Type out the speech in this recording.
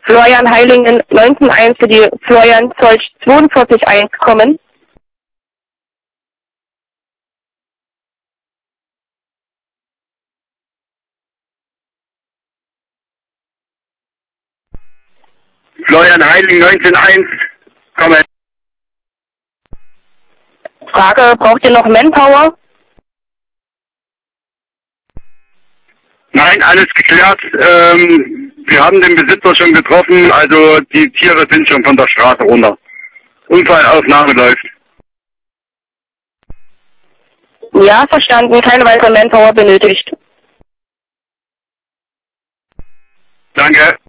Florian Heilingen 19.1 für die Florian Zolch 42.1 kommen. Florian Heiling 19.1, kommen. Frage, braucht ihr noch Manpower? Nein, alles geklärt. Wir haben den Besitzer schon getroffen, also die Tiere sind schon von der Straße runter. Unfallaufnahme läuft. Ja, verstanden. Keine weitere Manpower benötigt. Danke.